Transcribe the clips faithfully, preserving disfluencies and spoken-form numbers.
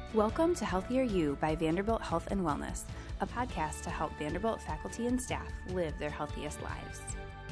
Welcome to Healthier You by Vanderbilt Health and Wellness, a podcast to help Vanderbilt faculty and staff live their healthiest lives.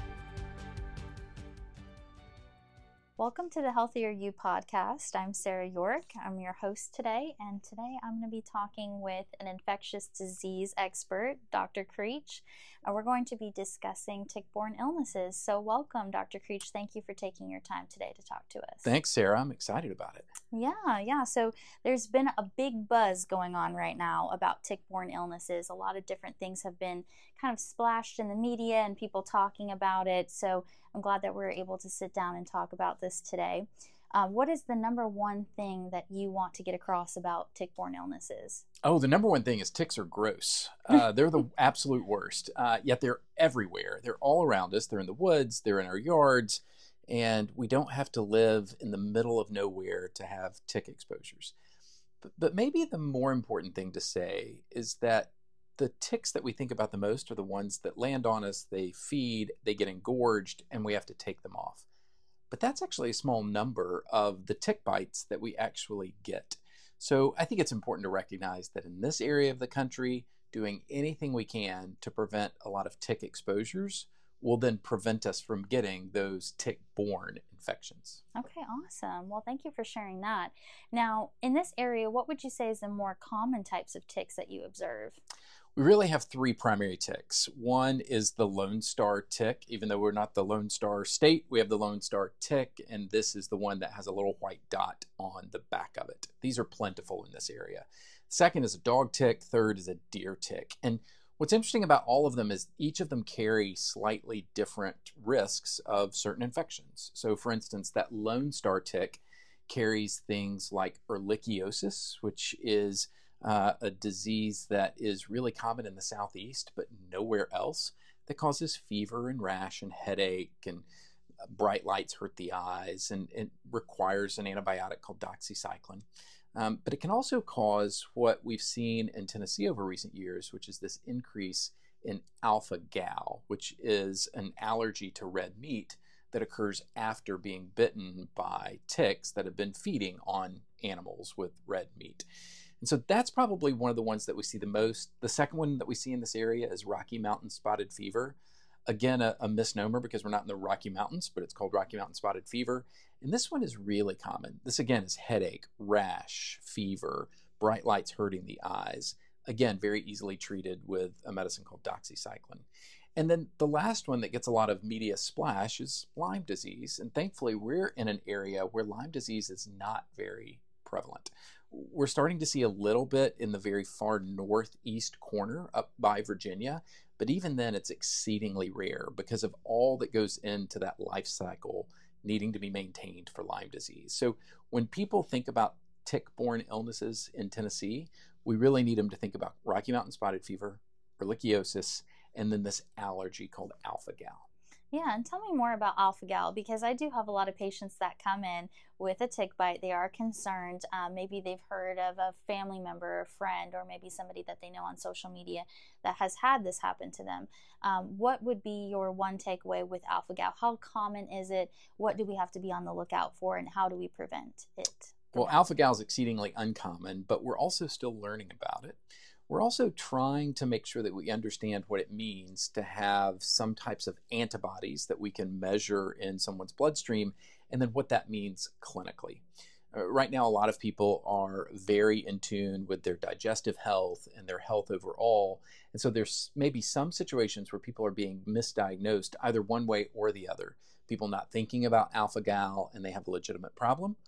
Welcome to the Healthier You podcast. I'm Sarah York. I'm your host today, and today I'm going to be talking with an infectious disease expert, Doctor Creech, and we're going to be discussing tick-borne illnesses. So welcome, Doctor Creech. Thank you for taking your time today to talk to us. Thanks, Sarah. I'm excited about it. Yeah, yeah. So there's been a big buzz going on right now about tick-borne illnesses. A lot of different things have been kind of splashed in the media and people talking about it. So I'm glad that we're able to sit down and talk about this today. Uh, what is the number one thing that you want to get across about tick-borne illnesses? Oh, the number one thing is ticks are gross. Uh, they're the absolute worst, uh, yet they're everywhere. They're all around us. They're in the woods. They're in our yards. And we don't have to live in the middle of nowhere to have tick exposures. But, but maybe the more important thing to say is that the ticks that we think about the most are the ones that land on us, they feed, they get engorged, and we have to take them off. But that's actually a small number of the tick bites that we actually get. So I think it's important to recognize that in this area of the country, doing anything we can to prevent a lot of tick exposures will then prevent us from getting those tick-borne infections. Okay, awesome. Well, thank you for sharing that. Now, in this area, what would you say is the more common types of ticks that you observe? We really have three primary ticks. One is the Lone Star tick. Even though we're not the Lone Star state, we have the Lone Star tick, and this is the one that has a little white dot on the back of it. These are plentiful in this area. Second is a dog tick. Third is a deer tick. And what's interesting about all of them is each of them carry slightly different risks of certain infections. So for instance, that Lone Star tick carries things like ehrlichiosis, which is uh, a disease that is really common in the southeast, but nowhere else, that causes fever and rash and headache, and bright lights hurt the eyes, and it requires an antibiotic called doxycycline. Um, but it can also cause what we've seen in Tennessee over recent years, which is this increase in alpha-gal, which is an allergy to red meat that occurs after being bitten by ticks that have been feeding on animals with red meat. And so that's probably one of the ones that we see the most. The second one that we see in this area is Rocky Mountain spotted fever. Again, a, a misnomer because we're not in the Rocky Mountains, but it's called Rocky Mountain spotted fever. And this one is really common. This, again, is headache, rash, fever, bright lights hurting the eyes. Again, very easily treated with a medicine called doxycycline. And then the last one that gets a lot of media splash is Lyme disease. And thankfully, we're in an area where Lyme disease is not very prevalent. We're starting to see a little bit in the very far northeast corner up by Virginia, but even then it's exceedingly rare because of all that goes into that life cycle needing to be maintained for Lyme disease. So when people think about tick-borne illnesses in Tennessee, we really need them to think about Rocky Mountain spotted fever, ehrlichiosis, and then this allergy called alpha-gal. Yeah, and tell me more about alpha-gal, because I do have a lot of patients that come in with a tick bite. They are concerned. Um, maybe they've heard of a family member, a friend, or maybe somebody that they know on social media that has had this happen to them. Um, what would be your one takeaway with alpha-gal? How common is it? What do we have to be on the lookout for, and how do we prevent it? Well, alpha-gal is exceedingly uncommon, but we're also still learning about it. We're also trying to make sure that we understand what it means to have some types of antibodies that we can measure in someone's bloodstream, and then what that means clinically. Uh, right now, a lot of people are very in tune with their digestive health and their health overall, and so there's maybe some situations where people are being misdiagnosed either one way or the other. People not thinking about alpha-gal and they have a legitimate problem,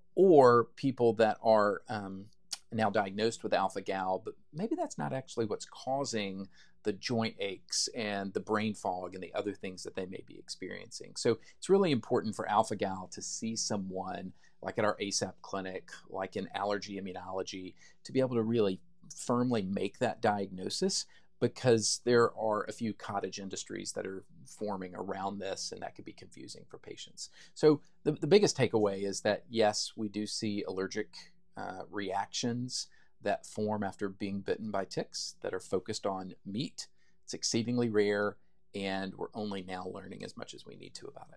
or people that are um, now diagnosed with alpha-gal, but maybe that's not actually what's causing the joint aches and the brain fog and the other things that they may be experiencing. So it's really important for alpha-gal to see someone like at our A S A P clinic, like in allergy immunology, to be able to really firmly make that diagnosis, because there are a few cottage industries that are forming around this, and that could be confusing for patients. So the, the biggest takeaway is that, yes, we do see allergic Uh, reactions that form after being bitten by ticks that are focused on meat. It's exceedingly rare, and we're only now learning as much as we need to about it.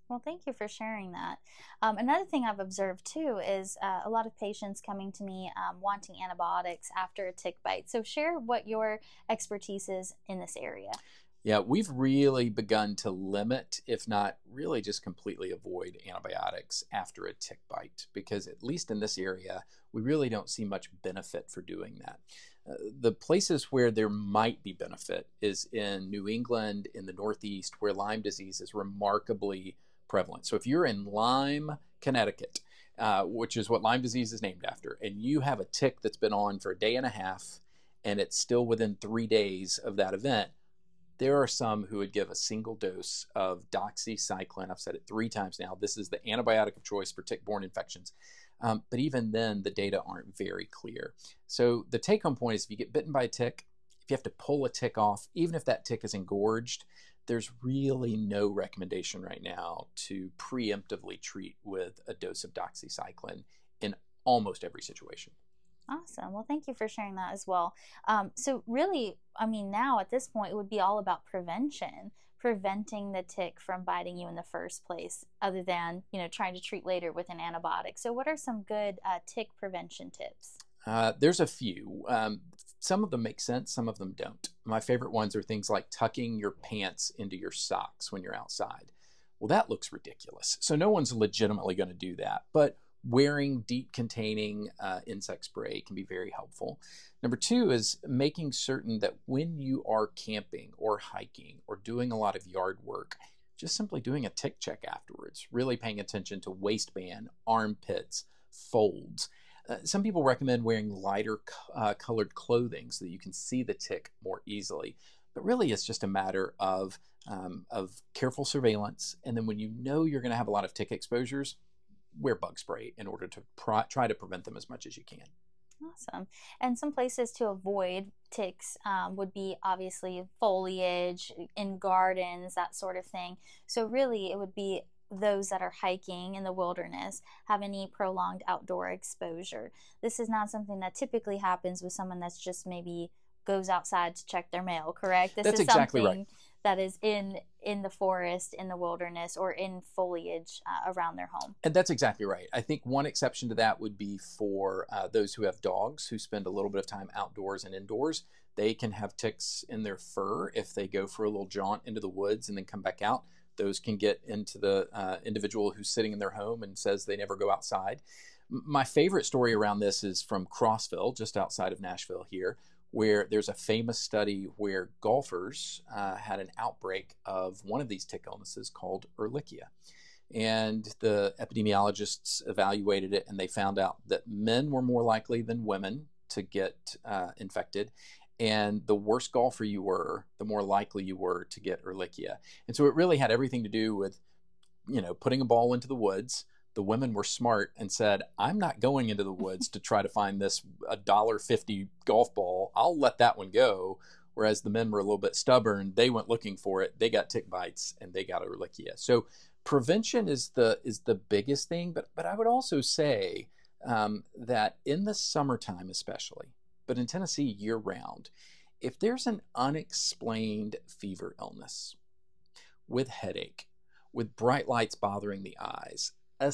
Well, thank you for sharing that. Um, another thing I've observed too is uh, a lot of patients coming to me um, wanting antibiotics after a tick bite. So, share what your expertise is in this area. Yeah, we've really begun to limit, if not really just completely avoid antibiotics after a tick bite, because at least in this area, we really don't see much benefit for doing that. Uh, the places where there might be benefit is in New England, in the Northeast, where Lyme disease is remarkably prevalent. So if you're in Lyme, Connecticut, uh, which is what Lyme disease is named after, and you have a tick that's been on for a day and a half, and it's still within three days of that event, there are some who would give a single dose of doxycycline. I've said it three times now. This is the antibiotic of choice for tick-borne infections. Um, but even then, the data aren't very clear. So the take-home point is if you get bitten by a tick, if you have to pull a tick off, even if that tick is engorged, there's really no recommendation right now to preemptively treat with a dose of doxycycline in almost every situation. Awesome. Well, thank you for sharing that as well. Um, so really, I mean, now at this point, it would be all about prevention, preventing the tick from biting you in the first place, other than, you know, trying to treat later with an antibiotic. So what are some good uh, tick prevention tips? Uh, there's a few. Um, some of them make sense, some of them don't. My favorite ones are things like tucking your pants into your socks when you're outside. Well, that looks ridiculous. So no one's legitimately going to do that. But wearing deep containing uh, insect spray can be very helpful. Number two is making certain that when you are camping or hiking or doing a lot of yard work, just simply doing a tick check afterwards, really paying attention to waistband, armpits, folds. Uh, some people recommend wearing lighter uh, colored clothing so that you can see the tick more easily. But really, it's just a matter of, um, of careful surveillance. And then when you know you're going to have a lot of tick exposures, wear bug spray in order to pr- try to prevent them as much as you can. Awesome. And some places to avoid ticks um, would be obviously foliage, in gardens, that sort of thing. So really it would be those that are hiking in the wilderness, have any prolonged outdoor exposure. This is not something that typically happens with someone that's just maybe goes outside to check their mail, correct? This That's is exactly something right. that is in in the forest, in the wilderness, or in foliage uh, around their home. And that's exactly right. I think one exception to that would be for uh, those who have dogs who spend a little bit of time outdoors and indoors. They can have ticks in their fur if they go for a little jaunt into the woods and then come back out. Those can get into the uh, individual who's sitting in their home and says they never go outside. My favorite story around this is from Crossville, just outside of Nashville here, where there's a famous study where golfers uh, had an outbreak of one of these tick illnesses called Ehrlichia. And the epidemiologists evaluated it, and they found out that men were more likely than women to get uh, infected. And the worse golfer you were, the more likely you were to get Ehrlichia. And so it really had everything to do with, you know, putting a ball into the woods. The women were smart and said, I'm not going into the woods to try to find this one dollar fifty golf ball. I'll let that one go. Whereas the men were a little bit stubborn. They went looking for it. They got tick bites and they got Ehrlichia. So prevention is the is the biggest thing. But, but I would also say um, that in the summertime especially, but in Tennessee year round, if there's an unexplained fever illness with headache, with bright lights bothering the eyes,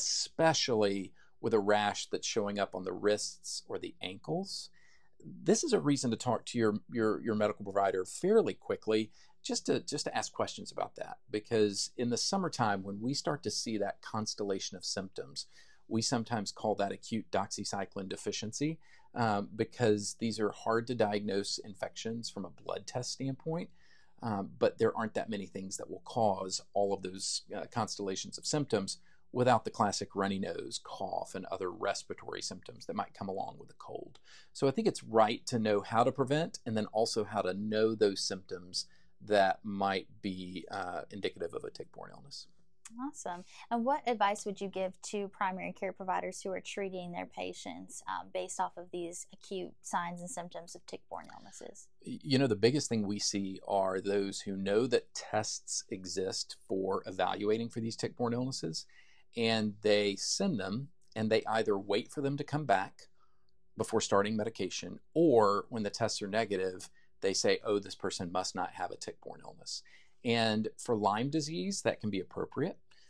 especially with a rash that's showing up on the wrists or the ankles, this is a reason to talk to your your your medical provider fairly quickly, just to just to ask questions about that. Because in the summertime, when we start to see that constellation of symptoms, we sometimes call that acute doxycycline deficiency, um, because these are hard to diagnose infections from a blood test standpoint. Um, but there aren't that many things that will cause all of those uh, constellations of symptoms without the classic runny nose, cough, and other respiratory symptoms that might come along with a cold. So I think it's right to know how to prevent, and then also how to know those symptoms that might be uh, indicative of a tick-borne illness. Awesome. And what advice would you give to primary care providers who are treating their patients um, based off of these acute signs and symptoms of tick-borne illnesses? You know, the biggest thing we see are those who know that tests exist for evaluating for these tick-borne illnesses, and they send them, and they either wait for them to come back before starting medication, or when the tests are negative, they say, oh, this person must not have a tick-borne illness. And for Lyme disease, that can be appropriate.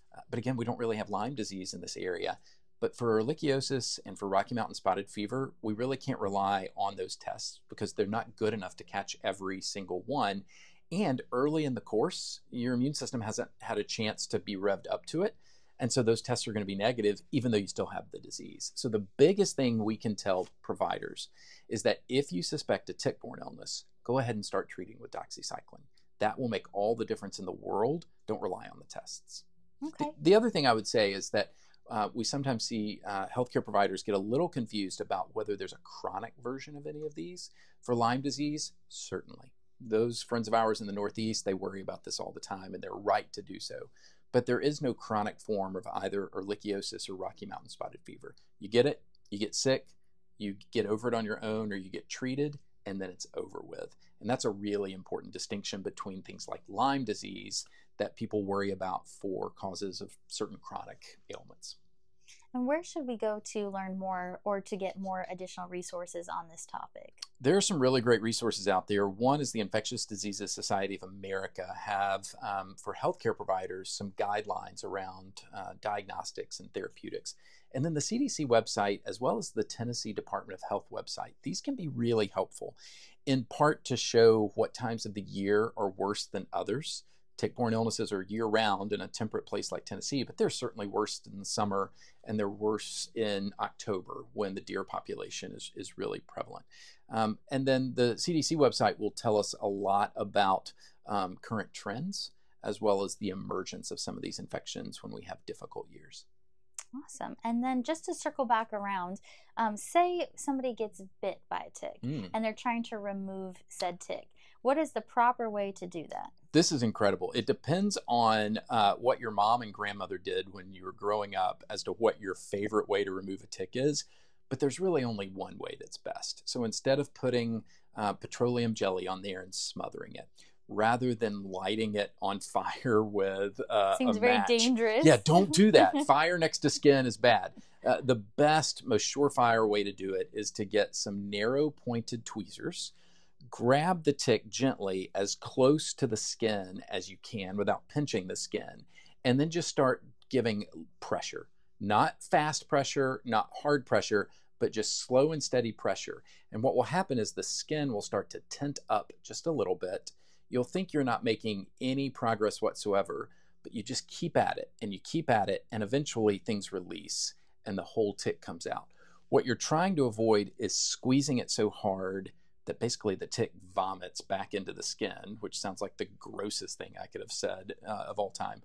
Uh, but again, we don't really have Lyme disease in this area. But for ehrlichiosis and for Rocky Mountain spotted fever, we really can't rely on those tests because they're not good enough to catch every single one. And early in the course, your immune system hasn't had a chance to be revved up to it. And so those tests are going to be negative, even though you still have the disease. So the biggest thing we can tell providers is that if you suspect a tick-borne illness, go ahead and start treating with doxycycline. That will make all the difference in the world. Don't rely on the tests. Okay. The, the other thing I would say is that Uh, we sometimes see uh, healthcare providers get a little confused about whether there's a chronic version of any of these. For Lyme disease, certainly. Those friends of ours in the Northeast, they worry about this all the time, and they're right to do so. But there is no chronic form of either ehrlichiosis or Rocky Mountain spotted fever. You get it, you get sick, you get over it on your own, or you get treated, and then it's over with. And that's a really important distinction between things like Lyme disease that people worry about for causes of certain chronic ailments. And where should we go to learn more or to get more additional resources on this topic? There are some really great resources out there. One is the Infectious Diseases Society of America have, um, for healthcare providers, some guidelines around uh, diagnostics and therapeutics. And then the C D C website, as well as the Tennessee Department of Health website, these can be really helpful, in part to show what times of the year are worse than others. Tick-borne illnesses are year-round in a temperate place like Tennessee, but they're certainly worse in the summer, and they're worse in October when the deer population is, is really prevalent. Um, and then the C D C website will tell us a lot about um, current trends, as well as the emergence of some of these infections when we have difficult years. Awesome. And then just to circle back around, um, say somebody gets bit by a tick Mm. and they're trying to remove said tick. What is the proper way to do that? This is incredible. It depends on uh, what your mom and grandmother did when you were growing up as to what your favorite way to remove a tick is, but there's really only one way that's best. So instead of putting uh, petroleum jelly on there and smothering it, rather than lighting it on fire with uh, Seems a very match. dangerous. Yeah, don't do that. Fire next to skin is bad. Uh, the best, most surefire way to do it is to get some narrow pointed tweezers, grab the tick gently as close to the skin as you can without pinching the skin, and then just start giving pressure. Not fast pressure, not hard pressure, but just slow and steady pressure. And what will happen is the skin will start to tint up just a little bit. You'll think you're not making any progress whatsoever, but you just keep at it and you keep at it, and eventually things release and the whole tick comes out. What you're trying to avoid is squeezing it so hard that basically the tick vomits back into the skin, which sounds like the grossest thing I could have said uh, of all time,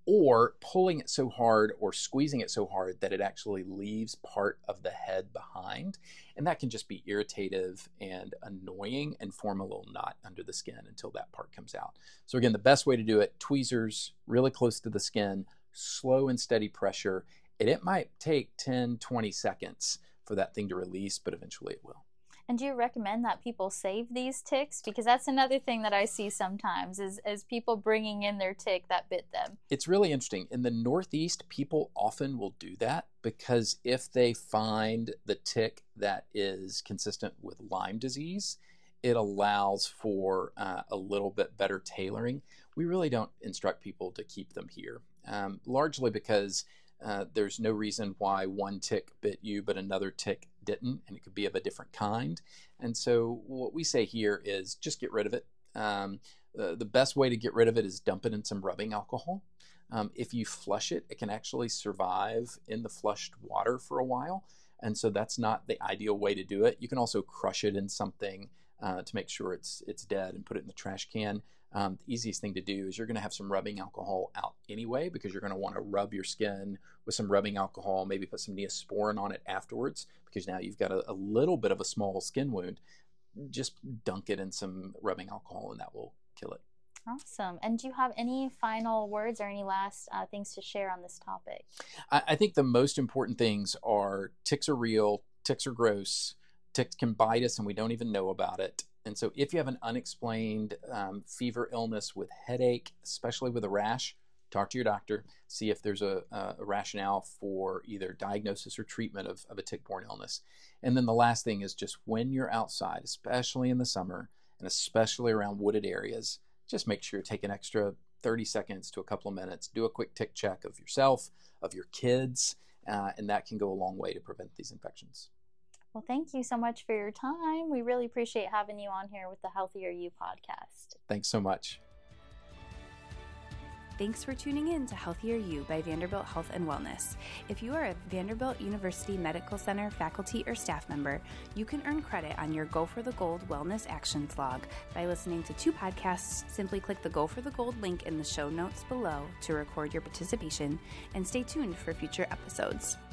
or pulling it so hard or squeezing it so hard that it actually leaves part of the head behind. And that can just be irritative and annoying and form a little knot under the skin until that part comes out. So again, the best way to do it, tweezers really close to the skin, slow and steady pressure. And it might take ten, twenty seconds for that thing to release, but eventually it will. And do you recommend that people save these ticks? Because that's another thing that I see sometimes is, is people bringing in their tick that bit them. It's really interesting. In the Northeast, people often will do that because if they find the tick that is consistent with Lyme disease, it allows for uh, a little bit better tailoring. We really don't instruct people to keep them here, um, largely because Uh, there's no reason why one tick bit you but another tick didn't, and it could be of a different kind. And so what we say here is just get rid of it. Um, the, the best way to get rid of it is dump it in some rubbing alcohol. Um, if you flush it, it can actually survive in the flushed water for a while. And so that's not the ideal way to do it. You can also crush it in something uh, to make sure it's, it's dead and put it in the trash can. Um, the easiest thing to do is you're going to have some rubbing alcohol out anyway, because you're going to want to rub your skin with some rubbing alcohol, maybe put some Neosporin on it afterwards, because now you've got a, a little bit of a small skin wound. Just dunk it in some rubbing alcohol and that will kill it. Awesome. And do you have any final words or any last uh, things to share on this topic? I, I think the most important things are ticks are real, ticks are gross, ticks can bite us and we don't even know about it. And so if you have an unexplained um, fever illness with headache, especially with a rash, talk to your doctor, see if there's a, a rationale for either diagnosis or treatment of, of a tick-borne illness. And then the last thing is just when you're outside, especially in the summer and especially around wooded areas, just make sure you take an extra thirty seconds to a couple of minutes. Do a quick tick check of yourself, of your kids, uh, and that can go a long way to prevent these infections. Well, thank you so much for your time. We really appreciate having you on here with the Healthier You podcast. Thanks so much. Thanks for tuning in to Healthier You by Vanderbilt Health and Wellness. If you are a Vanderbilt University Medical Center faculty or staff member, you can earn credit on your Go for the Gold Wellness Actions log by listening to two podcasts. Simply click the Go for the Gold link in the show notes below to record your participation, and stay tuned for future episodes.